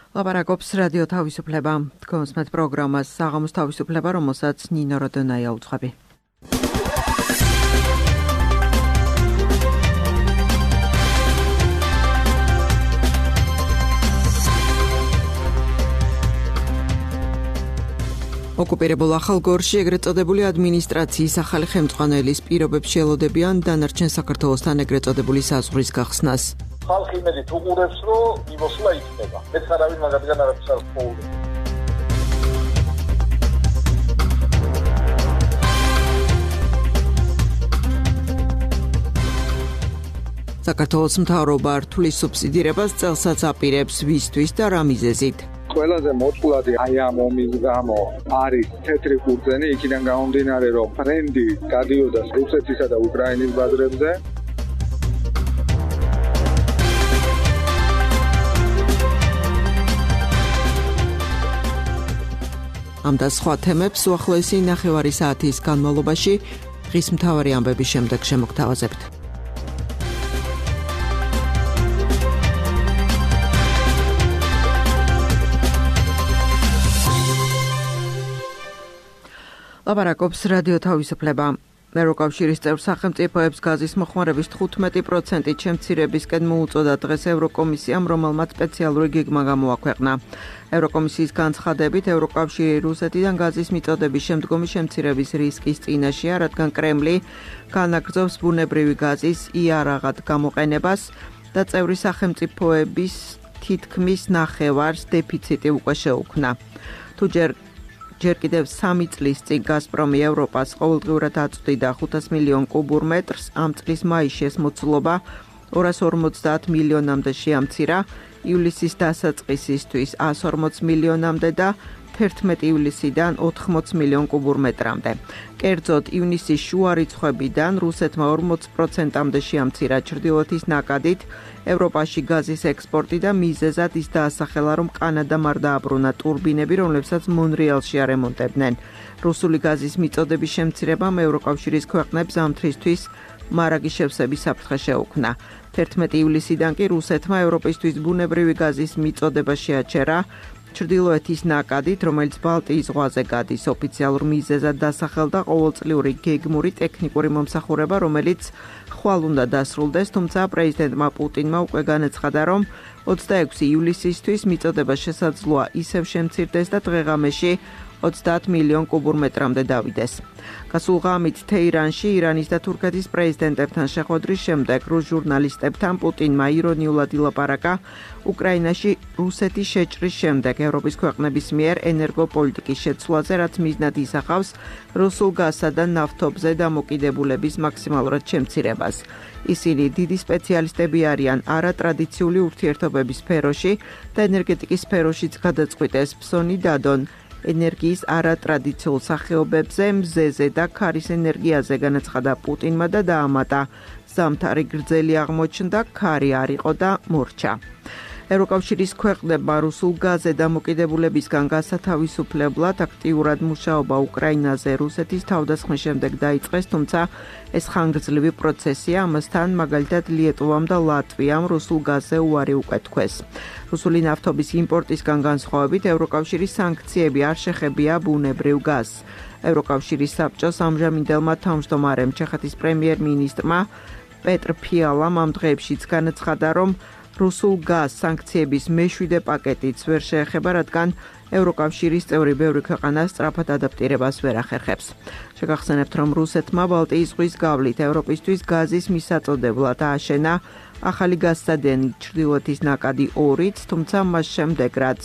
ლაპარაკობს რადიო თავისუფლება. თქვენს მეტ პროგრამას საღამოს თავისუფლება, რომელსაც ნინო როდონაია უძღვები. ოკუპირებულ ახალგორში ეგრეთ წოდებული ადმინისტრაციის ახალი ხელმძღვანელის პირობებს შეელოდებიან დანარჩენ საქართველოსთან ეგრეთ წოდებული საზღვრის გახსნას. ხალხი იმედით უყურებს, რომ იმოსვლა იქნება. მეც არავინ მაგათგან არაფერს არ ხოვდა. საქართველოს მთავრობა რთulis სუბსიდირებას წელსაც აპირებს ვისთვის და რა მიზეზით? ყველაზე მოწყვლადი აი ამ ომის გამო არის თეთრი ყურძენი, იქიდან გამომდინარე, რომ ბრენდი გადიოდა რუსეთისა და უკრაინის ბაზრებზე. ამ და სხვა თემებს უახლოესი 9 საათის განმავლობაში დღის მთავარი ამბების შემდეგ შემოგთავაზებთ. ლაპარაკობს რადიო თავისუფლება. ევროკავშირის წევრ სახელმწიფოებს გაზის მოხმარების 15% შემცირებისკენ მოუწოდა დღეს ევროკომისიამ, რომელმაც სპეციალური გეგმა გამოაქვეყნა. ევროკომისიის განცხადებით, ევროკავშირი რუსეთიდან გაზის მიწოდების შემდგომი შემცირების რისკის წინაშეა, რადგან კრემლი განაგრძობს ბუნებრივი გაზის იარაღად გამოყენებას და წევრი სახელმწიფოების თითქმის ნახევარს დეფიციტი უკვე შეუქმნა. თუ ჯერ კიდევ 3 წლის წინ გაზპრომი ევროპას ყოველდღიურად აწვდიდა 500 მილიონ კუბურ მეტრს, ამ წლის მაისში ეს მოცულობა 250 მილიონამდე შეამცირა, ივლისის დასაწყისისთვის 140 მილიონამდე და 11 ივლისიდან 80 მილიონ კუბურ მეტრამდე. კერძოდ, ივნისის შუა რიცხვებიდან რუსეთმა 40%-მდე შეამცირა ჩრდილოეთის ნაკადით ევროპაში გაზის ექსპორტი და მიზეზად ის დაასახელა, რომ კანადამ არ დააბრუნა ტურბინები, რომლებსაც მონრეალში არემონტებდნენ. რუსული გაზის მიწოდების შემცირებამ ევროკავშირის ქვეყნებს ზამთრისთვის მარაგი შევსების საფრთხე შეუქმნა. 11 ივლისიდან კი რუსეთმა ევროპისთვის ბუნებრივი გაზის მიწოდება შეაჩერა ჩრდილოეთის ნაკადით, რომელიც ბალტიის ზღვაზე გადის. ოფიციალურ მიზეზად დასახელდა ყოველწლიური გეგმური ტექნიკური მომსახურება, რომელიც ხვალ უნდა დასრულდეს, თუმცა პრეზიდენტმა პუტინმა უკვე განაცხადა, რომ 26 ივლისისთვის მიწოდება შესაძლოა ისევ შემცირდეს და დღეღამეში 30 მილიონ კუბურ მეტრამდე დავიდეს. გასულ ღამით თეირანში ირანის და თურქეთის პრეზიდენტებთან შეხვედრის შემდეგ რუს ჟურნალისტებთან პუტინმა ირონიულად ილაპარაკა უკრაინაში რუსეთის შეჭრის შემდეგ ევროპის ქვეყნების მიერ ენერგოპოლიტიკის შეცვლაზე, რაც მიზნად ისახავს რუსულ გაზსა და ნავთობზე დამოკიდებულების მაქსიმალურად შემცირებას. ისინი დიდი სპეციალისტები არიან არატრადიციული ურთიერთობების სფეროში და ენერგეტიკის სფეროშიც გადაწყვიტეს ფსონი დადონ ენერგიის არატრადიციულ სახეობებზე, მზეზე და ქარის ენერგიაზე, განაცხადა პუტინმა და დაამატა, ზამთარი გრძელი აღმოჩნდა, ქარი არ იყო და მორჩა. ევროკავშირის ქვეყნებმა რუსულ გაზზე დამოკიდებულებისგან გასათავისუფლებლად აქტიურად მუშაობა უკრაინაზე რუსეთის თავდასხმის შემდეგ დაიწყეს, თუმცა ეს ხანგრძლივი პროცესია, ამასთან მაგალითად ლიეტუვამ და ლატვიამ რუსულ გაზზე უარი უკეთქვეს. რუსული ნავთობის იმპორტისგან განსხვავებით, ევროკავშირის სანქციები არ შეხებია ბუნებრივ გაზს. ევროკავშირის საბჭოს ამჟამინდელმა თავმჯდომარემ ჩეხეთის პრემიერ-მინისტრმა პეტრ ფიალამ ამ დღეებშიც განაცხადა, რომ რუსულ გაზს სანქციების მეშვიდე პაკეტიც ვერ შეეხება, რადგან ევროკავშირის წევრი ბევრი ქვეყანა სწრაფად ადაპტირებას ვერ ახერხებს. შეგახსენებთ, რომ რუსეთმა ბალტიის ზღვის გავლით ევროპისთვის გაზის მისაწოდებლად ააშენა ახალი გაზსადენი ჩრდილოეთის ნაკადი 2-ით, თუმცა მას შემდეგ, რაც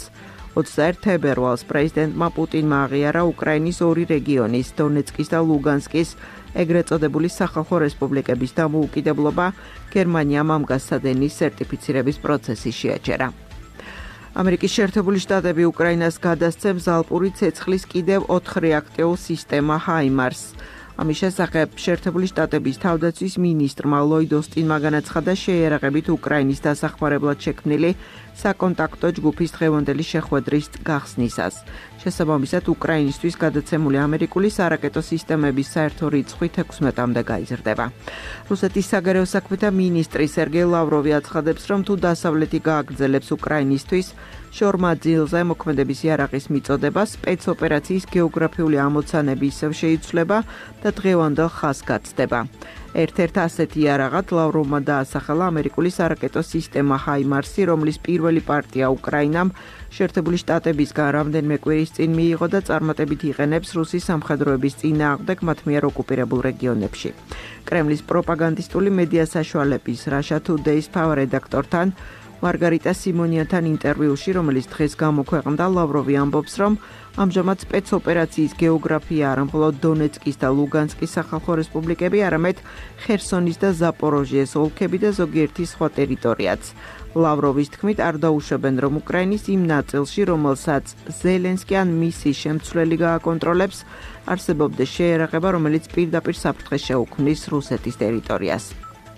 21 თებერვალს პრეზიდენტმა პუტინმა აღიარა უკრაინის 2 რეგიონის, დონეცკის და ლუგანსკის ეგრეთ წოდებული სახალხო რესპუბლიკების დამოუკიდებლობა, გერმანიამ ამ გაზსადენის სერტიფიცირების პროცესი შეაჩერა. ამერიკის შეერთებული შტატები უკრაინას გადასცემს ალპური ცეცხლის კიდევ 4 რეაქტიულ სისტემა ჰაიმარს. ამის შესახებ შეერთებული შტატების თავდაცვის მინისტრმა ლოიდ ოსტინმა განაცხადა შეიარაღებით უკრაინის დასახმარებლად შექმნილი საკონტაქტო ჯგუფის დღევანდელი შეხვედრის გახსნისას. შესაბამისად უკრაინისთვის გადაცემული ამერიკული სარაკეტო სისტემების საერთო რიცხვი 16-მდე გაიზრდება. რუსეთის საგარეო საქმეთა მინისტრი სერგეი ლავროვი აცხადებს, რომ თუ დასავლეთი გააგრძელებს უკრაინისთვის შორმა ძილზე მოქმედების იარაღის მიწოდება, სპეცოპერაციის გეოგრაფიული ამოცანები ისევ შეიცვლება და დღევანდელ ხაზს გაცდება. ერთ-ერთ ასეთი იარაღად ლავროვმა დაასახელა ამერიკული სარაკეტო სისტემა ჰაიმარსი, რომლის პირველი პარტია უკრაინამ შეერთებული შტატებისგან რამდენიმე კვირის წინ მიიღო და წარმატებით იყენებს რუსის სამხედროების წინააღმდეგ მათ მიერ ოკუპირებულ რეგიონებში. კრემლის პროპაგანდისტული მედია საშუალების Russia Today-ს რედაქტორთან მარგარიტა სიმონიანთან ინტერვიუში, რომელიც დღეს გამოქვეყნდა, ლავროვი ამბობს, რომ ამჟამად სპეცოპერაციის გეოგრაფია არა მხოლოდ დონეცკის და ლუგანსკის სახალხო რესპუბლიკები, არამედ ხერსონის და ზაპოროჟიეს ოლქები და ზოგიერთი სხვა ტერიტორიაც. ლავროვის თქმით, არ დაუშვებენ, რომ უკრაინის იმ ნაწილში, რომელსაც ზელენსკი ან მისი შემცვლელი გააკონტროლებს, არსებობდეს შეერაღება, რომელიც პირდაპირ საფრთხეს შეუქმნის რუსეთის ტერიტორიას.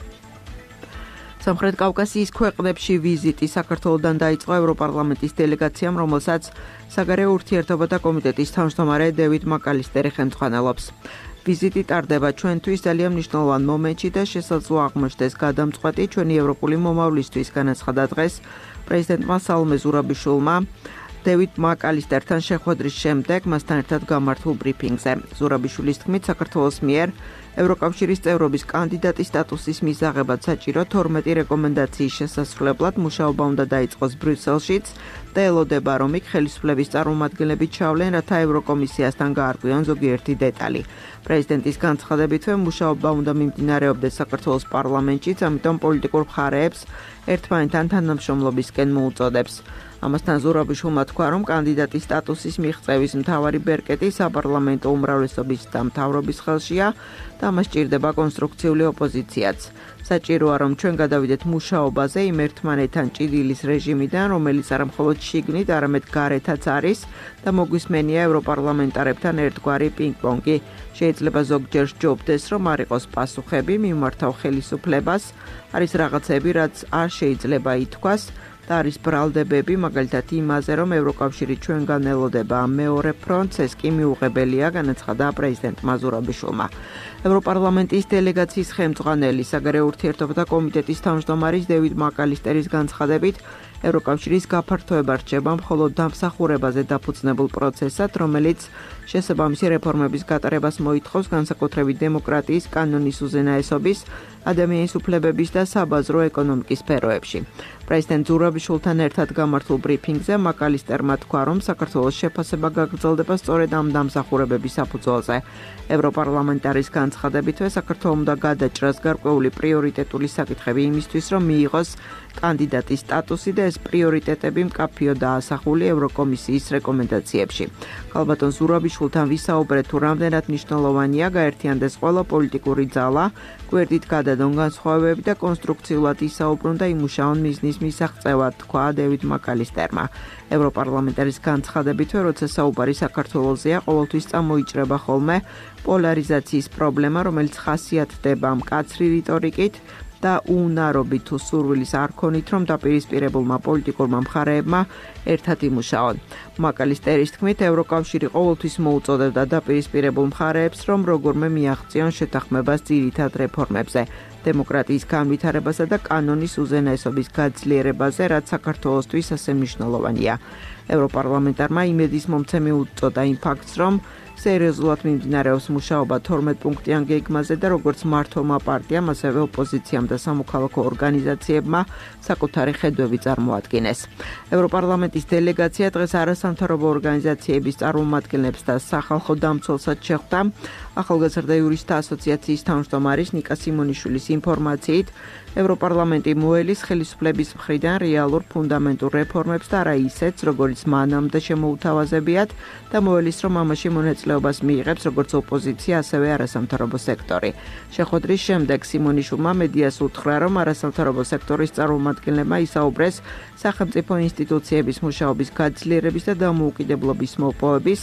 სამხრეთ კავკასიის ქვეყნებში ვიზიტი საქართველოდან დაიწყო ევროპარლამენტის დელეგაციამ, რომელსაც საგარეო ურთიერთობათა კომიტეტის თავმჯდომარე დევიდ მაკალისტერი ხელმძღვანელობს. ვიზიტი ტარდება ჩვენთვის ძალიან მნიშვნელოვან მომენტში და შესაძლოა აღმოჩნდეს გადამწყვეტი ჩვენი ევროპული მომავლისთვის, განაცხადა დღეს პრეზიდენტმა სალომე ზურაბიშვილმა დევიდ მაკალისტერთან შეხვედრის შემდეგ მასთან ერთად გამართულ ბრიფინგზე. ზურაბიშვილის თქმით, საქართველოს მიერ ევროკავშირის წევრობის კანდიდატის სტატუსის მისაღებად საჭირო 12 რეკომენდაციის შესასრულებლად მუშაობა უნდა დაიწყოს ბრიუსელშიც და ელოდება, რომ იქ ხელისუფლების წარმომადგენლები ჩავლენ, რათა ევროკომისიასთან გაარკვიონ ზოგიერთი დეტალი. პრეზიდენტის განცხადებითვე მუშაობა უნდა მიმდინარეობდეს საქართველოს პარლამენტშიც, ამიტომ პოლიტიკურ მხარეებს ერთმანეთთან თანამშრომლობისკენ მოუწოდებს. ამასთან ზურაბიშვილმა თქვა, რომ კანდიდატის სტატუსის მიღწევის მთავარი ბერკეტი საპარლამენტო უმრავლესობის და მთავრობის ხელშია და მას სჭირდება კონსტრუქციული ოპოზიციაც. საჭიროა, რომ ჩვენ გადავიდეთ მუშაობაზე იმ ერთმანეთთან ჭიდილის რეჟიმიდან, რომელიც არა მხოლოდ შიგნით, არამედ გარეთაც არის და მოგვისმენია ევროპარლამენტარებთან ერთგვარი პინგ-პონგი. შეიძლება ზოგჯერ სჯობდეს, რომ არ იყოს პასუხები, მიმართავ ხელისუფლებას, არის რაღაცები, რაც არ შეიძლება ითქვას და არის ბრალდებები, მაგალითად იმაზე, რომ ევროკავშირი ჩვენგან ელოდება მეორე ფრონტს, ეს კი მიუღებელია, განაცხადა პრეზიდენტმა ზურაბიშვილმა. ევროპარლამენტის დელეგაციის ხელმძღვანელი საგარეო ურთიერთობათა კომიტეტის თავმჯდომარის დევიდ მაკალისტერის განცხადებით, ევროკავშირის გაფართოება რჩება მხოლოდ დამსახურებაზე დაფუძნებულ პროცესად, რომელიც შესაბამისი რეფორმების გატარებას მოითხოვს განსაკუთრებით დემოკრატიის, კანონის უზენაესობის, ადამიანის უფლებების და საბაზრო ეკონომიკის სფეროებში. პრეზიდენტ ზურაბიშვილთან ერთად გამართულ ბრიფინგზე მაკალისტერმა თქვა, რომ საქართველოს შეფასება გაგრძელდება სწორედ ამ დამსახურებების საფუძველზე. ევროპარლამენტარის განცხადებითვე საქართველოს უნდა გადაჭრას გარკვეული პრიორიტეტული საკითხები იმისთვის, რომ მიიღოს კანდიდატის სტატუსი და ეს პრიორიტეტები მკაფიო დაასახული ევროკომისიის რეკომენდაციებში. ქალბატონ ზურაბიშვილთან ვისაუბრეთ, თუ რამდენად მნიშვნელოვანია გაერთიანდეს ყველა პოლიტიკური ძალა, გვერდით გადადონ განსხვავებები და კონსტრუქციულად ისაუბრონ და იმუშაონ მიზნის მისაღწევად, თქვა დევიდ მაკალისტერმა. ევროპარლამენტარის განცხადებითვე, როცა საუბარი საქართველოსზეა, ყოველთვის წამოიჭრება ხოლმე პოლარიზაციის პრობლემა, რომელიც ხასიათდება მკაცრი რიტორიკით და უნარობით თუ სურვილის არ ქონით, რომ დაპირისპირებულმა პოლიტიკურმა მხარეებმა ერთად იმუშაონ. მაკალისტერის თქმით, ევროკავშირი ყოველთვის მოუწოდებდა დაპირისპირებულ მხარეებს, რომ როგორმე მიაღწიონ შეთანხმებას ძირითად რეფორმებზე, დემოკრატიის განვითარებასა და კანონის უზენაესობის გაძლიერებაზე, რაც საქართველოსთვის ასე მნიშვნელოვანია. ევროპარლამენტარმა იმედის მომცემი უწოდა იმ ფაქტს, რომ სერიოზულად მიმდინარეობს მუშაობა 12 პუნქტიან გეგმაზე და როგორც მმართველმა პარტიამ, ასევე ოპოზიციამ და სამოქალაქო ორგანიზაციებმა საკუთარი ხედვები წარმოადგინეს. ევროპარლამენტის დელეგაცია დღეს არასამთავრობო ორგანიზაციების წარმომადგენლებს და სახალხო დამცველსაც შეხვდა. ახალგაზრდა იურისტთა ასოციაციის თავმჯდომარის ნიკა სიმონიშვილის ინფორმაციით, ევროპარლამენტი მოელის ხელისუფლების მხრიდან რეალურ ფუნდამენტურ რეფორმებს და არა ისეთს, როგორც მანამდე შემოუთავაზებიათ და მოელის, რომ ამაში მონაწილეობას მიიღებს როგორც ოპოზიცია, ასევე არასამთავრობო სექტორი. შეხვედრის შემდეგ სიმონიშვილმა მედიას უთხრა, რომ არასამთავრობო სექტორის წარმომადგენლებმა ისაუბრეს სახელმწიფო ინსტიტუციების მუშაობის გაძლიერების და დამოუკიდებლობის მოპოვების,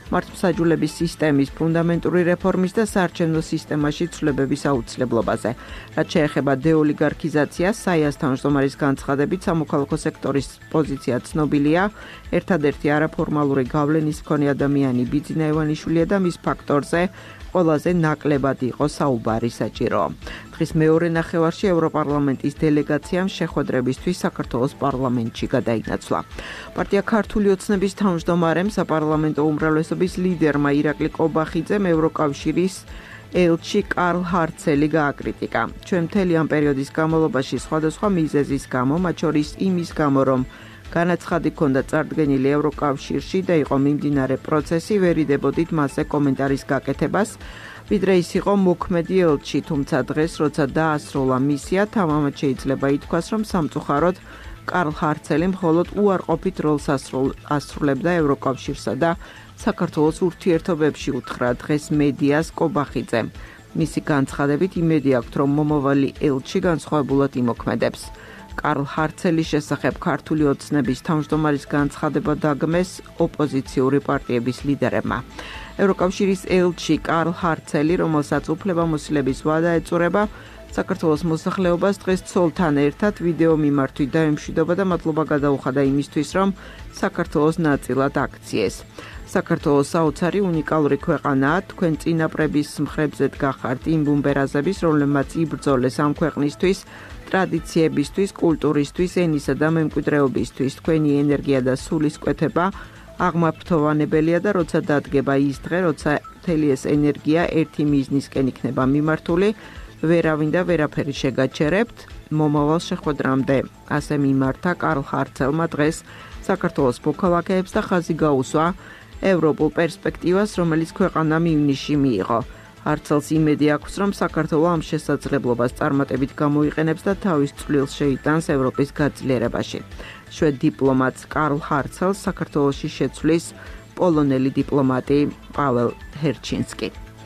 მართლმსაჯულების სისტემის ფუნდამენტური რეფორმის და საარჩევნო სისტემაში ცვლილებების აუცილებლობაზე. რაც შეეხება დეოლიგარქიზაციას, საიას თავმჯდომარის განცხადებით სამოქალაქო სექტორის პოზიცია ცნობილია. ერთადერთი არაფორმალური გავლენის მქონე ადამიანი ბიძინა ივანიშვილია და მის ფაქტორზე ყველაზე ნაკლებად იყო საუბარი საჭირო. დღის მეორე ნახევარში ევროპარლამენტის დელეგაციამ შეხვედრებისთვის საქართველოს პარლამენტში გადაინაცვლა. პარტია ქართული ოცნების თავმჯდომარემ საპარლამენტო უმრავლესობის ლიდერმა ირაკლი კობახიძემ ევროკავშირის ელჩი კარლ ჰარცელი გააკრიტიკა. ჩვენ მთელი ამ პერიოდის განმავლობაში სხვადასხვა მიზეზის გამო, მათ შორის იმის გამო, რომ განაცხადი ჰქონდა წარდგენილი ევროკავშირში და იყო მიმდინარე პროცესი, ვერ იდებოდით მასზე კომენტარის გაკეთებას, ვიდრე ის იყო მოქმედი ელჩი, თუმცა დღეს, როცა დაასრულა მისია, თამამად შეიძლება ითქვას, რომ სამწუხაროდ კარლ ჰარცელი მხოლოდ უარყოფით როლს ასრულებდა ევროკავშირსა და საქართველოს ურთიერთობებში, უთხრა დღეს მედიას კობახიძემ. მისი განცხადებით იმედი აქვთ, რომ მომავალი ელჩი განსხვავებულად იმოქმედებს. კარლ ჰარცელის შესახებ ქართული ოცნების თავმჯდომარის განცხადება დაგმეს ოპოზიციური პარტიების ლიდერებმა. ევროკავშირის ელჩი კარლ ჰარცელი, რომელსაც უფლებამოსილების ვადა ეწურება, საქართველოს მოსახლეობას დღეს ცოლთან ერთად ვიდეო მიმართვით დაემშვიდობა და მადლობა გადაუხადა იმისთვის, რომ საქართველოს ნაწილად აქციეს. საქართველოს საოცარი უნიკალური ქვეყანაა, თქვენ წინაპრების მხრებზე დგახართ იმ ბუმბერაზების, რომლებმაც იბრძოლეს ამ ქვეყნისთვის, ტრადიციებისთვის, კულტურისთვის, ენისა და მემკვიდრეობისთვის. თქვენი ენერგია და სულისკვეთება აღმაფრთოვანებელია და როცა დადგება ის დღე, როცა მთელი ეს ენერგია ერთი მიზნისკენ იქნება მიმართული, ვერავინ და ვერაფერი შეგაჩერებთ, მომავალ შეხვედრამდე. ასე მიმართა კარლ ჰარცელმა დღეს საქართველოს მოქალაქეებს და ხაზი გაუსვა ევროპულ პერსპექტივას, რომელიც ქვეყანამ ივნისში მიიღო. არცელს იმედი აქვს, რომ საქართველო ამ შესაძლებლობას წარმატებით გამოიყენებს და თავის წვლილს შეიტანს ევროპის გაძლიერებაში. შვედ დიპლომატს კარლ ჰარცელს საქართველოში შეცვლის პოლონელი დიპლომატი პაველ ჰერჩინსკი.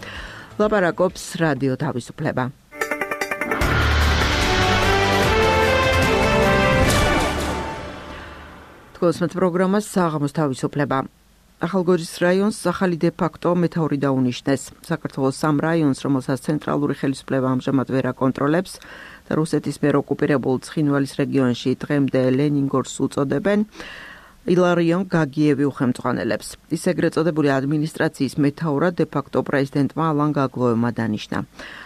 ლაპარაკობს რადიო თავისუფლება. თქოსმეთ პროგრამას საღამოს თავისუფლება. ახალგორის რაიონს ახალი დე-ფაქტო მეთაური დაუნიშნეს. საქართველოს 3 რაიონს, რომელსაც ცენტრალური ხელისუფლება ამჟამად ვერ აკონტროლებს და რუსეთის მიერ ოკუპირებულ ცხინვალის რეგიონში დღემდე ლენინგორს უწოდებენ, ილარიონ გაგიევი უხელმძღვანელებს. ის ეგრეთ წოდებული ადმინისტრაციის მეთაურად დე-ფაქტო პრეზიდენტმა ალან გაგლოევმა დანიშნა.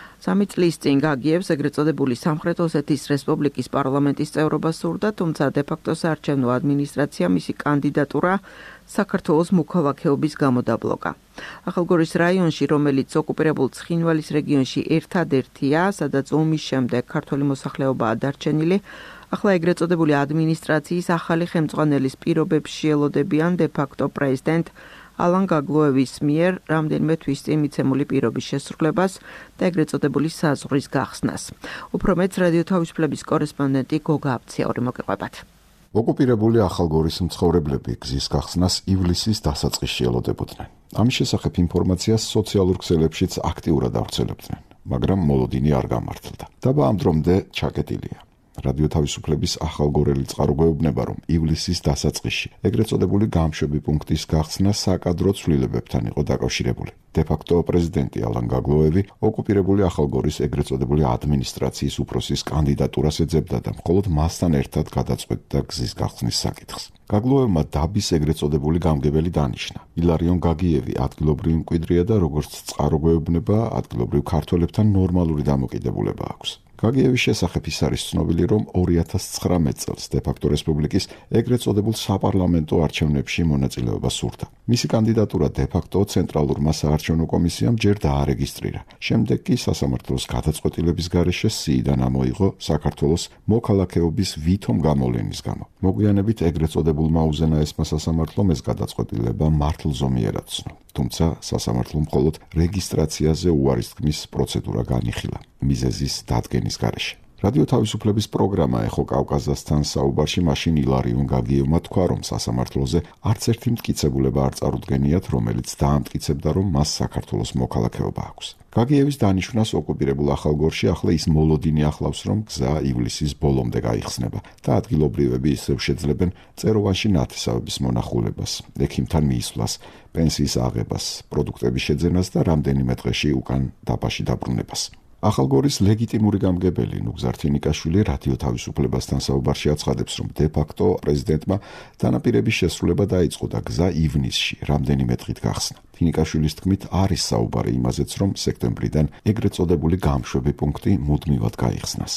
3 წლის წინ გაგიევს ეგრეთ წოდებული სამხრეთ ოსეთის რესპუბლიკის პარლამენტის წევრობა სურდა, თუმცა დე-ფაქტო საარჩევნო ადმინისტრაცია მისი კანდიდატურა საქართველოს მოქალაქეობის გამო დაბლოკა. ახალგორის რაიონში, რომელიც ოკუპირებულ ცხინვალის რეგიონში ერთადერთია, სადაც ომის შემდეგ ქართველი მოსახლეობაა დარჩენილი, ახლა ეგრეთ წოდებული ადმინისტრაციის ახალი ხელმძღვანელის პირობებში ელოდებიან დე-ფაქტო პრეზიდენტ ალან გაგლოევის მიერ რამდენიმე თვის წინ მიცემული პირობის შესრულებას და ეგრეთ წოდებული საზღვრის გახსნას. უფრო მეტს რადიო თავისუფლების კორესპონდენტი გოგა აბციური მოგეყვებათ. ოკუპირებული ახალგორის მცხოვრებლები გზის გახსნას ივლისის დასაწყისში ელოდებოდნენ. ამის შესახებ ინფორმაციას სოციალურ ქსელებშიც აქტიურად ავრცელებდნენ, მაგრამ მოლოდინი არ გამართლდა. დაბა ამ დრომდე ჩაკეტილია. რადიო თავისუფლების ახალგორელი წყარო გვეუბნება, რომ ივლისის დასაწყისში ეგრეთ წოდებული გამშვები პუნქტის გახსნა საკადრო ცვლილებებთან იყო დაკავშირებული. დე-ფაქტო პრეზიდენტი ალან გაგლოევი ოკუპირებული ახალგორის ეგრეთ წოდებული ადმინისტრაციის უფროსის კანდიდატურას ეძებდა და მხოლოდ მასთან ერთად გადაწყვეტდა გზის გახსნის საკითხს. გაგლოევმა დაბის ეგრეთ წოდებული გამგებელი დანიშნა. ილარიონ გაგიევი ადგილობრივი მკვიდრია და როგორც წყარო გვეუბნება, ადგილობრივ ქართველებთან ნორმალური დამოკიდებულება აქვს. გაგიევის შესახებ ის არის ცნობილი, რომ 2019 წელს დე-ფაქტო რესპუბლიკის ეგრეთ წოდებულ საპარლამენტო არჩევნებში მონაწილეობა სურდა. მისი კანდიდატურა დე-ფაქტო ცენტრალურმა საარჩევნო კომისიამ ჯერ დაარეგისტრირა. შემდეგ კი სასამართლოს გადაწყვეტილების გარეშე სიიდან ამოიღო საქართველოს მოქალაქეობის ვითომ გამოვლენის გამო. მოგვიანებით ეგრეთ წოდებულმა უზენაესმა სასამართლომ ეს გადაწყვეტილება მართლზომიერად ცნო. თუმცა სასამართლომ მხოლოდ რეგისტრაციაზე უარის თქმის პროცედურა განიხილა მიზეზის დადგენის გარეშე. რადიო თავისუფლების პროგრამა ეხო კავკასიასთან საუბარში მაშინ ილარიონ გაგიევმა თქვა, რომ სასამართლოზე არც ერთი მტკიცებულება არ წარუდგენიათ, რომელიც დაამტკიცებდა, რომ მას საქართველოს მოქალაქეობა აქვს. გაგიევის დანიშვნას ოკუპირებულ ახალგორში ახლა ის მოლოდინი ახლავს, რომ გზა ივლისის ბოლომდე გაიხსნება და ადგილობრივები ისევ შეძლებენ წეროვანში ნათესავების მონახულებას, ექიმთან მიისვლას, პენსიის აღებას, პროდუქტების შეძენას და რამდენიმე დღეში უკან დაბაში დაბრუნებას. ახალგორის ლეგიტიმური გამგებელი ნუგზარ თინიკაშვილი რადიო თავისუფლებასთან საუბარში აცხადებს, რომ დე-ფაქტო პრეზიდენტმა დანაპირების შესრულება დაიწყო და გზა ივნისში რამდენიმე დღით გახსნა. თინიკაშვილის თქმით, არის საუბარი იმაზეც, რომ სექტემბრიდან ეგრეთ წოდებული გამშვები პუნქტი მუდმივად გაიხსნას.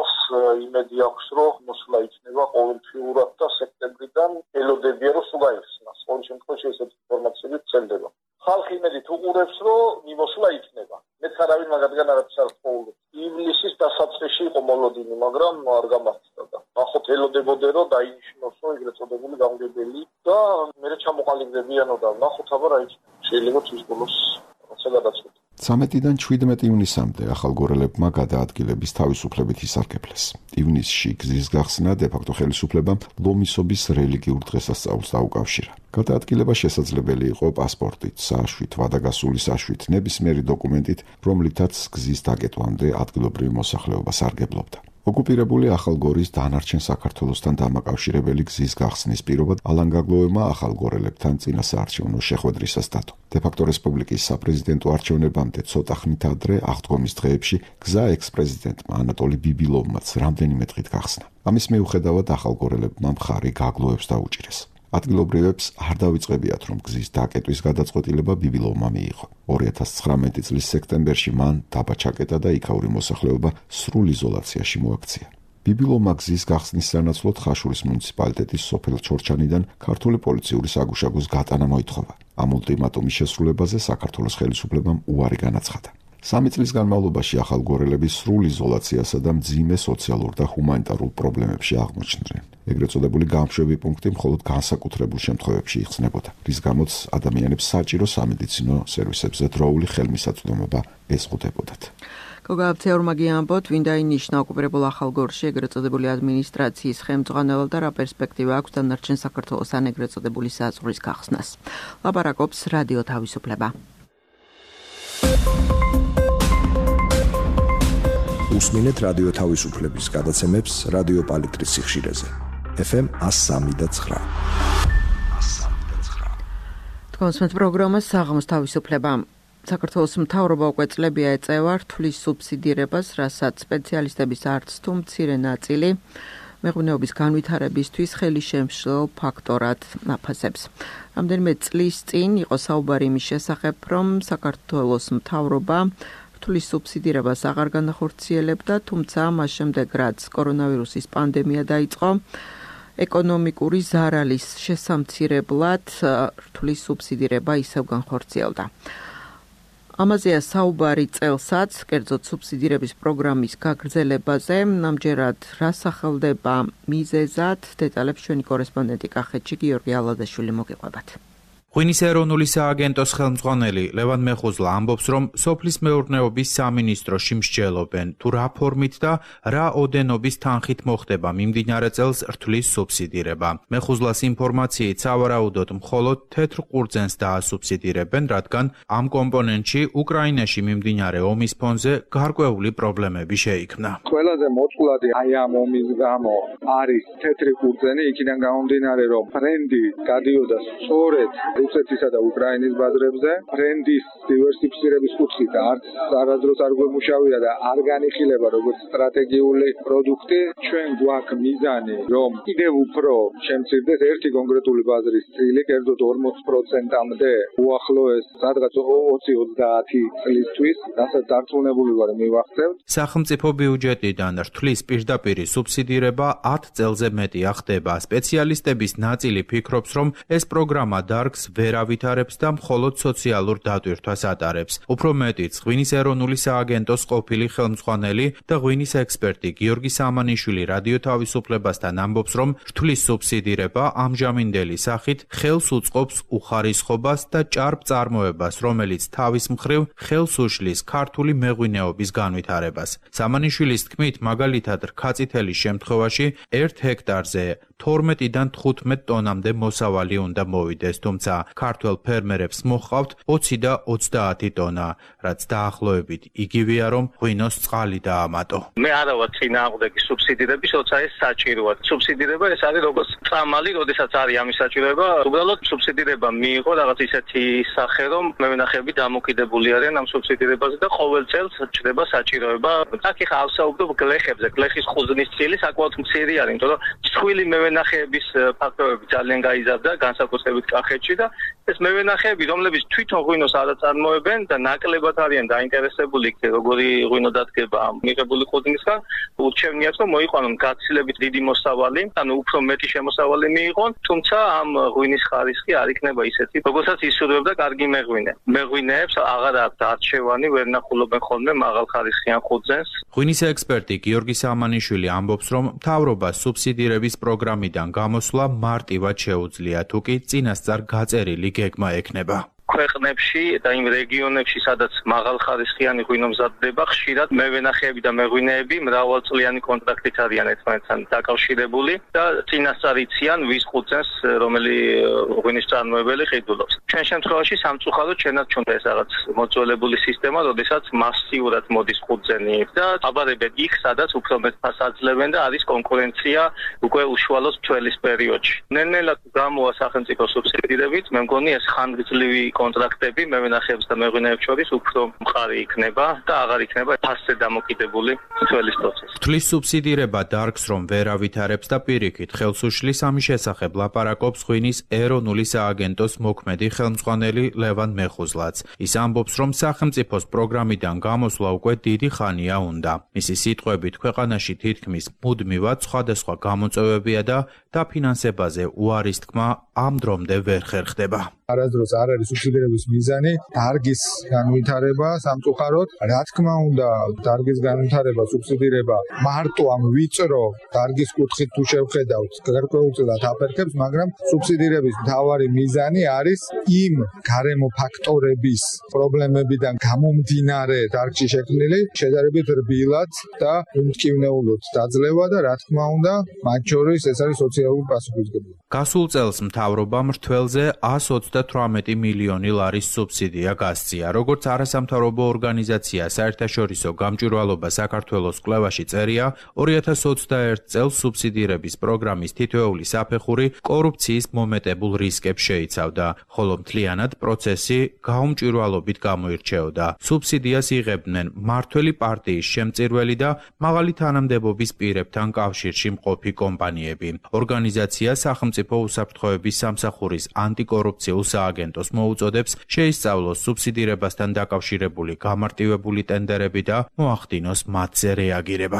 იმედი აქვს, რომ მოსვლა იქნება ყოველთვიურად და სექტემბრიდან ელოდებიან, რომ სულ გაიხსნას. ყოველ შემთხვევაში ესეთი ინფორმაციები ვრცელდება. ხალხი იმედით უყურებს, რომ მიმოსვლა იქნება. მეც არავინ მაგათგან არაფერს არ ხოვლებს. ივლისის დასაწყისში იყო მოლოდინი, მაგრამ არ გამართლდა. ახოთ ელოდებოდნენ, რომ დაინიშნოს ეგრეთ წოდებული გამგებელი და მე ჩამოყალიბდებიანო და ნახოთ აბა რა იქნება. შეიძლება თვის ბოლოს რაცა გადაწყვეტ. 13-დან 17 ივნისამდე ახალგორელებმა გადაადგილების თავისუფლებით ისარგებლეს. ივნისში გზის გახსნა დე-ფაქტო ხელისუფლებამ ლომისობის რელიგიურ დღესასწაულს დაუკავშირა. გადაადგილება შესაძლებელი იყო პასპორტით, საშვით, ვადაგასული საშვით, ნებისმიერი დოკუმენტით, რომლითაც გზის დაკეტვამდე ადგილობრივი მოსახლეობა სარგებლობდა. ოკუპირებული ახალგორის დანარჩენ საქართველოსთან დამაკავშირებელი გზის გახსნის პირობად ალან გაგლოვებმა ახალგორელებთან წინასაარჩევნო შეხვედრისას დადო. დე-ფაქტო რესპუბლიკის საპრეზიდენტო არჩევნებამდე ცოტა ხნით ადრე აღდგომის დღეებში გზა ექს-პრეზიდენტმა ანატოლი ბიბილოვმაც რამდენიმე დღით გახსნა. ამის მიუხედავად ახალგორელებმა მხარი გაგლოვებს დაუჭირეს. ადგილობრივებს არ დავიწყებიათ, რომ გზის დაკეტვის გადაწყვეტილება ბიბილოვმა მიიღო. 2019 წლის სექტემბერში მან დაბა ჩაკეტა და იქაური მოსახლეობა სრულ იზოლაციაში მოაქცია. ბიბილოვმა გზის გახსნის სანაცვლოდ ხაშურის მუნიციპალიტეტის სოფელ ჩორჩანიდან ქართული პოლიციური საგუშაგოს გატანა მოითხოვა. ამ ულტიმატუმის შესრულებაზე საქართველოს ხელისუფლებამ უარი განაცხადა. 3 წლის განმავლობაში ახალგორელები სრულ იზოლაციასა და მძიმე სოციალურ და ჰუმანიტარულ პრობლემებში აღმოჩნდნენ. ეგრეთ წოდებული გამშვები პუნქტი მხოლოდ განსაკუთრებულ შემთხვევებში იხსნებოდა, რის გამოც ადამიანებს საჭირო სამედიცინო სერვისებზე დროული ხელმისაწვდომობა ეზღუდებოდათ. გოგავცეურმა გიამბოთ, ვინ დაინიშნა ოკუპირებულ ახალგორში ეგრეთ წოდებული ადმინისტრაციის ხელმძღვანელად და რა პერსპექტივა აქვს დანარჩენ საქართველოსთან ეგრეთ წოდებული საზღვრის გახსნას. ლაპარაკობს რადიო თავისუფლება. უსმინეთ რადიო თავისუფლების გადაცემებს რადიო პალიტრის სიხშირეზე. FM 103.9. თქვენს პროგრამას საღამოს თავისუფლება. საქართველოს მთავრობა უკვე წლებია ეწევა რთulis სუბსიდირებას, რასაც სპეციალისტების არც თუ მცირე ნაწილი მეღვინეობის განვითარებისთვის ხელისშემშლელ ფაქტორად აფასებს. რამდენიმე წლის წინ იყო საუბარი იმის შესახებ, რომ საქართველოს მთავრობა რთulis სუბსიდირებას აღარ განახორციელებდა, თუმცა მას შემდეგ რაც კორონავირუსის პანდემია დაიწყო, ეკონომიკური ზარალის შესამცირებლად რთulis სუბსიდირება ისევ განხორციელდა. ამაზეა საუბარი წელსაც, კერძოდ სუბსიდირების პროგრამის გაგრძელებაზე, ამჯერად რა სახელდება მიზეზად, დეტალებს ჩვენი კორესპონდენტი კახეთში გიორგი ალადაშვილი მოგიყვებათ. ღვინის ეროვნული სააგენტოს ხელმძღვანელი ლევან მეხუზლა ამბობს, რომ სოფლის მეურნეობის სამინისტროში მსჯელობენ, თუ რა ფორმით და რა ოდენობის თანხით მოხდება მიმდინარე წელს რთulis სუბსიდირება. მეხუზლას ინფორმაციით სავარაუდოდ მხოლოდ თეთრ ყურძენს დაასუბსიდირებენ, რადგან ამ კომპონენტში უკრაინაში მიმდინარე ომის ფონზე გარკვეული პრობლემები შეიქმნა. ყველაზე მოწყვლადი აი ამ ომის გამო არის თეთრი ყურძენი, იქიდან გამომდინარე, რომ ბრენდი გადიოდა სწორედ რუსეთისა და უკრაინის ბაზრებზე. ბრენდის დივერსიფიცირების კუთხით არც არასდროს არ გვემუშავია და არ განიხილება როგორც სტრატეგიული პროდუქტი. ჩვენ გვაქვს მიზანი, რომ კიდევ უფრო შემცირდეს ერთი კონკრეტული ბაზრის წილი, კერძოდ 40%-მდე უახლოეს სადღაც 20-30 წლისთვის, რასაც დარწმუნებული ვარ მივახცევთ. სახელმწიფო ბიუჯეტიდან რთulis პირდაპირი სუბსიდირება 10 წელზე მეტი ახდება. სპეციალისტების ნაწილი ფიქრობს, რომ ეს პროგრამა დარგს ვერ ავითარებს და მხოლოდ სოციალურ დატვირთვას ატარებს. უფრო მეტიც, ღვინის ეროვნული სააგენტოს ყოფილი ხელმძღვანელი და ღვინის ექსპერტი გიორგი სამანიშვილი რადიო თავისუფლებასთან ამბობს, რომ რთვლის სუბსიდირება ამჟამინდელი სახით ხელს უწყობს უხარისხობას და ჭარბ წარმოებას, რომელიც თავის მხრივ ხელს უშლის ქართული მეღვინეობის განვითარებას. სამანიშვილის თქმით, მაგალითად, რქაწითელის შემთხვევაში 1 ჰექტარზე 12-დან 15 ტონამდე მოსავალი უნდა მოვიდეს, თუმცა ქართველ ფერმერებს მოჰყავთ 20 და 30 ტონა, რაც დაახლოებით იგივეა, რომ ღვინოს წყალი დაამატო. მე არა ვარ წინააღმდეგი სუბსიდირების, როცა ეს საჭიროა. სუბსიდირება ეს არის როგორც წამალი, როდესაც არის ამის საჭიროება, უბრალოდ სუბსიდირება მიიღო რაღაც ისეთი სახე, რომ მევენახეები დამოკიდებული არიან ამ სუბსიდირებაზე და ყოველ წელს ჩდება საჭიროება. აქ ხა ავსაუბრობ გლეხებზე, გლეხის ხუზნის წილი საკმაოდ მცირე არის, იმიტომ რომ მსხვილი მევენახეების ფაქტორები ძალიან გაიზარდა, განსაკუთრებით კახეთში და ეს მევენახეები, რომლებიც თვითონ ღვინოს არ აწარმოებენ და ნაკლებად არიან დაინტერესებული, როგორი ღვინო დადგება ამ მიღებული ხუზნისგან, ურჩევნიათ, რომ მოიყვანონ გაცილებით დიდი მოსავალი, ანუ უფრო მეტი შემოსავალი მიიღონ, თუმცა ამ ღვინის ხარისხი არ იქნება ისეთი, როგორცაც ისურვებდა კარგი მეღვინე. მეღვინეებს აღარ აქვთ არჩევანი, ვერ ნახულობენ ხოლმე მაღალხარისხიან ხურძენს. ღვინის ექსპერტი გიორგი სამანიშვილი ამბობს, რომ მთავრობას სუბსიდირების პროგრამიდან გამოსვლა მარტივად შეუძლია, თუკი წინასწარ გაწერილი გეგმა ექნება. ქვეყნებში და იმ რეგიონებში, სადაც მაღალხარისხიანი ღვინო მზადდება, ხშირად მევენახეები და მეღვინეები მრავალწლიანი კონტრაქტით არიან ერთმანეთთან დაკავშირებული და წინასწარ იციან ვის ხურძენს რომელი ღვინის წარმოებელი ყიდულობს. ჩვენ შემთხვევაში სამწუხაროდ ჩვენად ჩუნდა ეს რაღაც მოძველებული სისტემა, როდესაც მასიურად მოდის ხურძენი და აბარებენ იქ, სადაც უფრო მეტ ფასს აძლევენ და არის კონკურენცია უკვე უშუალოდ თველის პერიოდში. ნელ-ნელა გამოვა სახელმწიფო სუბსიდირებით, მე მგონი ეს ხანგრძლივი კონტრაქტები მევენახეებს და მეღვინეებს შორის უფრო მყარი იქნება და აღარ იქნება ფასზე დამოკიდებული თველის პროცესი. რთვლის სუბსიდირება დარგს რომ ვერ ავითარებს და პირიქით ხელს უშლის, ამის შესახებ ლაპარაკობს ღვინის ეროვნული სააგენტოს მოქმედი ხელმძღვანელი ლევან მეხუზლაც. ის ამბობს, რომ სახელმწიფოს პროგრამიდან გამოსვლა უკვე დიდი ხანია უნდა. მისი სიტყვებით, ქვეყანაში თითქმის მუდმივად სხვადასხვა გამოწვევებია და დაფინანსებაზე უარის თქმა ამ დრომდე ვერ ხერხდება. არასდროს არ არის სუბსიდირების მიზანი დარგის განვითარება სამწუხაროდ. რა თქმა უნდა, დარგის განვითარება, სუბსიდირება მარტო ამ ვიწრო დარგის კუთხით თუ შევხედავთ, გარკვეულწილად აფერხებს, მაგრამ სუბსიდირების მთავარი მიზანი არის იმ გარემო ფაქტორების პრობლემებიდან გამომდინარე დარგში შექმნილი შედარებით რბილად და უმტკივნეულოდ დაძლევა და რა თქმა უნდა, მათ შორის ეს არის სოციალური პასუხისმგებლობა. გასულ წელს მთავრობამ რთველზე 128 მილიონი ლარის სუბსიდია გასწია. როგორც არასამთავრობო ორგანიზაცია საერთაშორისო გამჭვირვალობა საქართველოს კვლევაში წერია, 2021 წელს სუბსიდირების პროგრამის თითოეული საფეხური კორუფციის მომეტებულ რისკებს შეიცავდა, ხოლო მთლიანად პროცესი გაუმჭვირვალობით გამოირჩეოდა. სუბსიდიას იღებდნენ მმართველი პარტიის შემწირველი და მაღალი თანამდებობის პირებთან კავშირში მყოფი კომპანიები. ორგანიზაცია სახელმწიფო უსაფრთხოების სამსახურის ანტიკორუფციულ სააგენტოს მოუწოდებს შეისწავლოს სუბსიდირებასთან დაკავშირებული გამარტივებული ტენდერები და მოახდინოს მათზე რეაგირება.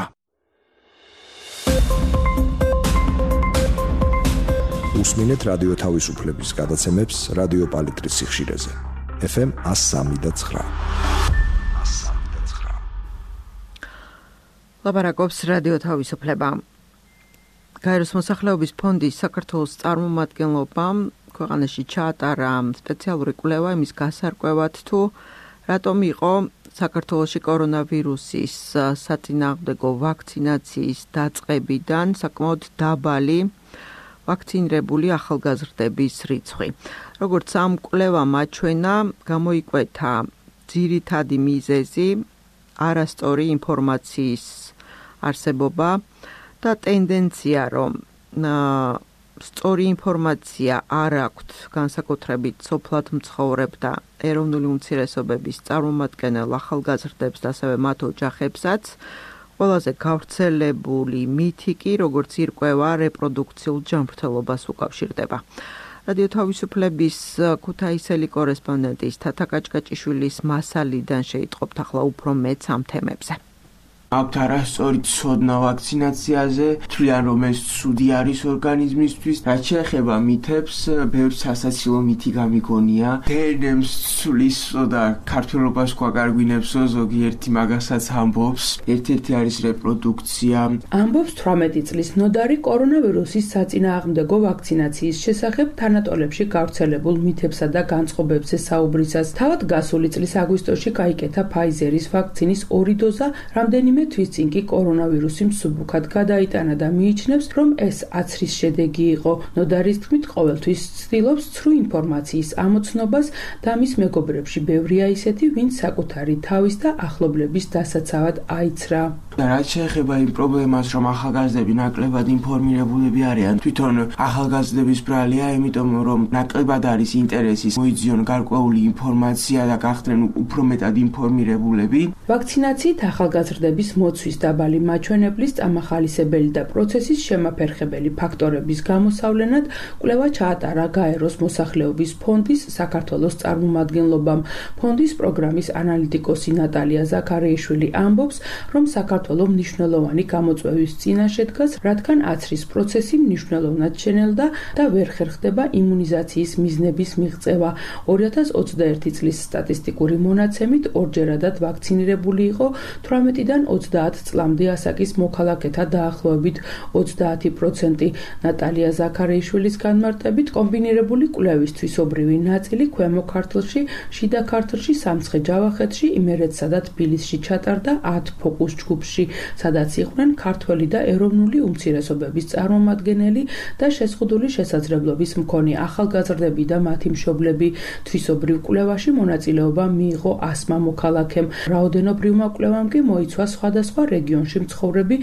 უსმინეთ რადიო თავისუფლების გადაცემებს რადიო პალიტრის სიხშირეზე. FM 103.9. ლაპარაკობს რადიო თავისუფლება. გაეროს მოსახლეობის ფონდის საქართველოს წარმომადგენლობამ ქვეყანაში ჩაატარა სპეციალური კვლევა იმის გასარკვევად, თუ რატომ იყო საქართველოში კორონავირუსის საწინააღმდეგო ვაქცინაციის დაწყებიდან საკმაოდ დაბალი ვაქცინირებული ახალგაზრდების რიცხვი. როგორც ამ კვლევამ აჩვენა, გამოიკვეთა ძირითადი მიზეზი არასწორი ინფორმაციის არსებობა და ტენდენცია, რომ სწორი ინფორმაცია არ აქვთ განსაკუთრებით სოფლად მცხოვრებ და ეროვნული უმცირესობების წარმომადგენელ ახალგაზრდებს და ასევე მათ ოჯახებსაც. ყველაზე გავრცელებული მითი კი, როგორც ირკვევა, რეპროდუქციულ ჯანმრთელობას უკავშირდება. რადიო თავისუფლების ქუთაისელი კორესპონდენტის თათა კაჭკაჭიშვილის მასალიდან შეიტყობთ ახლა უფრო მეც ამ თემებზე. აქვთ არასწორი ცოდნა ვაქცინაციაზე, თვლიან რომ ეს ცუდი არის ორგანიზმისთვის. რაც შეეხება მითებს, ბევრს სასაცილო მითი გამიგონია. დნმ-ს ცვლისო და ქართველობას გვაგარგვინებსო, ზოგიერთი მაგასაც ამბობს. ერთ-ერთი არის რეპროდუქცია. ამბობს 18 წლის ნოდარი კორონავირუსის საწინააღმდეგო ვაქცინაციის შესახებ თანატოლებში გავრცელებულ მითებსა და განწყობებზე საუბრისას. თავად გასული წლის აგვისტოში გაიკეთა Pfizer-ის ვაქცინის 2 დოზა, რამდენიმე თვის წინ კი კორონავირუსი მსუბუქად გადაიტანა და მიიჩნევს, რომ ეს აცრის შედეგი იყო. ნოდარის თქმით, ყოველთვის ცდილობს ცრუ ინფორმაციის ამოცნობას და მის მეგობრებში ბევრია ისეთი, ვინც საკუთარი თავის და ახლობლების დასაცავად აიცრა. რაც შეეხება იმ პრობლემას, რომ ახალგაზრდები ნაკლებად ინფორმირებულები არიან, თვითონ ახალგაზრდების ბრალია, იმიტომ რომ ნაკლებად არის ინტერესის მოიძიონ გარკვეული ინფორმაცია და გახდნენ უფრო მეტად ინფორმირებულები. ვაქცინაციით ახალგაზრდების მოცვის დაბალი მაჩვენებლის წამახალისებელი და პროცესის შემაფერხებელი ფაქტორების გამოსავლენად კვლევა ჩაატარა გაეროს მოსახლეობის ფონდის საქართველოს წარმომადგენლობამ. ფონდის პროგრამის ანალიტიკოსი ნატალია ზაქარიაშვილი ამბობს, რომ საქართველოს მნიშვნელოვანი გამოწვევის წინაშე დგას, რადგან აცრის პროცესი მნიშვნელოვნად შენელდა და ვერ ხერხდება იმუნიზაციის მიზნების მიღწევა. 2021 წლის სტატისტიკური მონაცემით ორჯერადად ვაქცინირებული იყო 18-დან 30 წლამდე ასაკის მოქალაქეთა დაახლოებით 30%. ნატალია ზაქარიაშვილის განმარტებით, კომბინირებული კვლევის თვისობრივი ნაწილი ქვემო ქართლში, შიდა ქართლში, სამცხე-ჯავახეთში, იმერეთსა და თბილისში ჩატარდა 10 ფოკუს ჯგუფში, სადაც იყვნენ ქართველი და ეროვნული უმცირესობების წარმომადგენელი და შეზღუდული შესაძლებლობის მქონე ახალგაზრდები და მათი მშობლები. თვისობრივ კვლევაში მონაწილეობა მიიღო 100 მოქალაქემ. რაოდენობრივმა კვლევამ კი მოიცვა სხვადასხვა რეგიონში მცხოვრები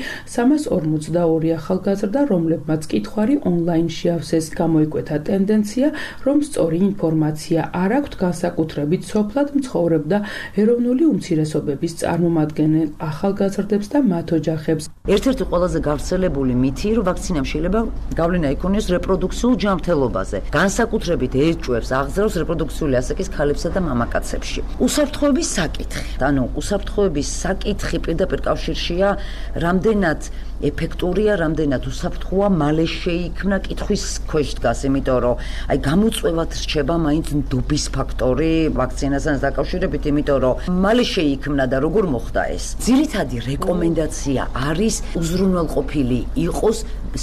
342 ახალგაზრდა, რომლებმაც კითხვარი ონლაინში ავსეს. გამოიკვეთა ტენდენცია, რომ სწორი ინფორმაცია არ აქვთ განსაკუთრებით სოფლად მცხოვრებ და ეროვნული უმცირესობების წარმომადგენელ ახალგაზრდებს და მათ ოჯახებს. ერთ-ერთი ყველაზე გავრცელებული მითი, რომ ვაქცინამ შეიძლება გავლენა იქონიოს რეპროდუქციულ ჯანმრთელობაზე. განსაკუთრებით ეჭვებს აღძრავს რეპროდუქციული ასაკის ქალებსა და მამაკაცებში. უსაფრთხოების საკითხი. ანუ უსაფრთხოების საკითხი პირდაპირ კავშირშია, რამდენად ეფექტურია, რამდენად უსაფრთხოა, მალე შეიქმნა კითხვის ქვეშ დგას, იმიტომ რომ აი გამოწვევად რჩება მაინც ნდობის ფაქტორი ვაქცინასთან დაკავშირებით, იმიტომ რომ მალე შეიქმნა და როგორ მოხდა ეს. ძირითადი რეკომენდაცია არის უზრუნველყოფილი იყოს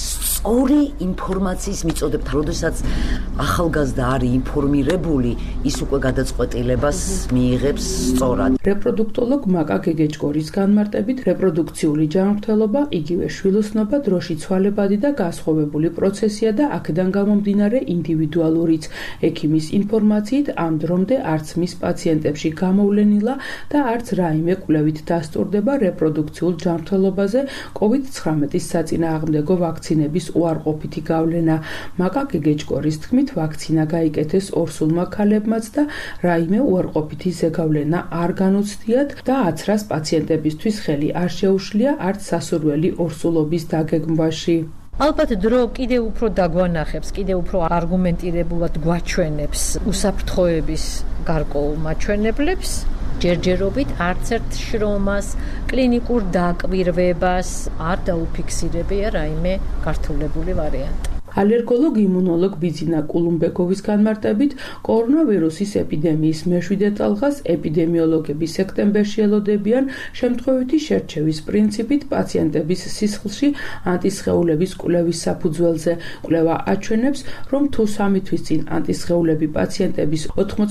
სწორი ინფორმაციის მიწოდებთ, როდესაც ახალგაზრდა არის ინფორმირებული, ის უკვე გადაწყვეტილებას მიიღებს სწორად. რეპროდუქტოლოგ მაკა გეგეჭკორის განმარტებით, რეპროდუქციული ჯანმრთელობა, იგივე შვილოსნობა დროში ცვალებადი და გასხოვებული პროცესია და აქედან გამომდინარე ინდივიდუალურიც. ექიმის ინფორმაციით ამ დრომდე არც მის პაციენტებში გამოვლენილა და არც რაიმე კვლევით დასტურდება რეპროდუქციულ ჯანმრთელობაზე COVID-19-ის საწინააღმდეგო ვაქცინების უარყოფითი გავლენა. მაკა გეგეჭკორის თქმით, ვაქცინა გაიკეთეს ორსულმა ქალებმაც და რაიმე უარყოფითი ზეგავლენა არ განუცდიათ და აცრას პაციენტებისთვის ხელი არ შეუშლია არც სასურველი ორსულობის დაგეგმვაში. ალბათ დრო კიდევ უფრო დაგვანახებს, კიდევ უფრო არგუმენტირებულად გვაჩვენებს უსაფრთხოების გარკვეულ მაჩვენებლებს. ჯერჯერობით არც ერთ შრომას, კლინიკურ დაკვირვებას არ დაუფიქსირებია რაიმე გართულებული ვარიანტი. ალერგოლოგ იმუნოლოგ ბიძინა კულუმბეკოვის განმარტებით, კორონავირუსის ეპიდემიის მეშვიდე ტალღას ეპიდემიოლოგები სექტემბერში ელოდებიან შემთხვევითი შერჩევის პრინციპით პაციენტების სისხლში ანტისხეულების კვლევის საფუძველზე. კვლევა აჩვენებს, რომ თუ 3 თვის წინ ანტისხეულები პაციენტების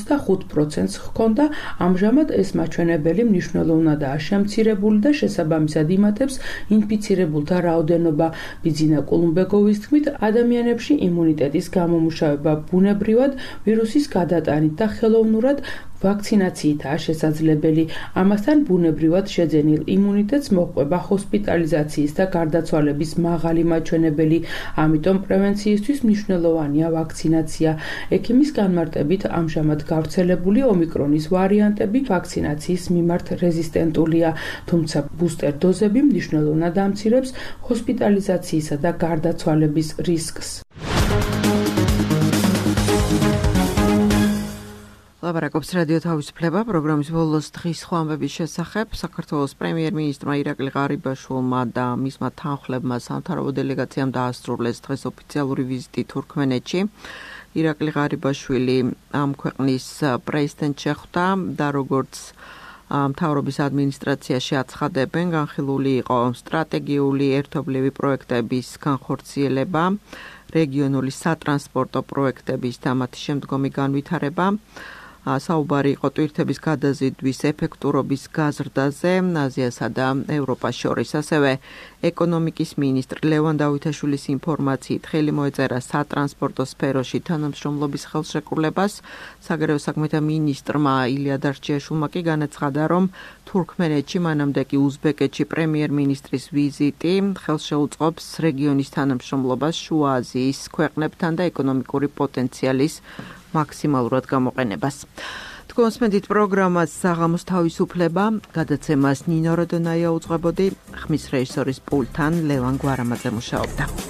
85%-ს ჰქონდა, ამჟამად ეს მაჩვენებელი მნიშვნელოვნადაა შემცირებული და შესაბამისად იმატებს ინფიცირებულთა რაოდენობა. ბიძინა კულუმბეკოვის თქმით, ადამიანებში იმუნიტეტის გამომუშავება ბუნებრივად ვირუსის გადატანით და ხელოვნურად ვაქცინაციითაა შესაძლებელი. ამასთან ბუნებრივად შეძენილ იმუნიტეტს მოჰყვება ჰოსპიტალიზაციის და გარდაცვალების მაღალი მაჩვენებელი, ამიტომ პრევენციისთვის მნიშვნელოვანია ვაქცინაცია. ექიმის განმარტებით, ამჟამად გავრცელებული ომიკრონის ვარიანტები ვაქცინაციის მიმართ რეზისტენტულია, თუმცა ბუსტერ დოზები მნიშვნელოვნად ამცირებს ჰოსპიტალიზაციისა და გარდაცვალების რისკს. ლაპარაკობს რადიო თავისუფლება პროგრამის ბოლოს დღის სხვა ამბების შესახებ. საქართველოს პრემიერ-მინისტრმა ირაკლი ღარიბაშვილმა და მისმა თანხლებმა სამთავრობო დელეგაციამ დაასრულეს დღეს ოფიციალური ვიზიტი თურქმენეთში. ირაკლი ღარიბაშვილი ამ ქვეყნის პრეზიდენტ შეხვდა და როგორც მთავრობის ადმინისტრაციაში აცხადებენ, განხილული იყო სტრატეგიული ერთობლივი პროექტების განხორციელება, რეგიონული სატრანსპორტო პროექტების და მათი შემდგომი განვითარება. საუბარი იყო ტვირთების გადაზიდვის ეფექტურობის გაზრდაზე აზიასა და ევროპას შორის. ასევე ეკონომიკის მინისტრ ლევან დავითაშვილის ინფორმაციით ხელი მოეწერა სატრანსპორტო სფეროში თანამშრომლობის ხელშეკრულებას. საგარეო საქმეთა მინისტრმა ილია დარჩიაშვილმა კი განაცხადა, რომ თურქმენეთში მანამდე კი უზბეკეთში პრემიერ-მინისტრის ვიზიტი ხელშეუწყობს რეგიონის თანამშრომლობას შუა აზიის ქვეყნებთან და ეკონომიკური პოტენციალის მაქსიმალურად გამოყენებას. თქვენსმენდით პროგრამას საღამოს თავისუფლება, გადაცემას ნინო როდონაია უძღვებოდი, ხმის რეჟისორის პულტთან ლევან გვარამაძე მუშაობდა.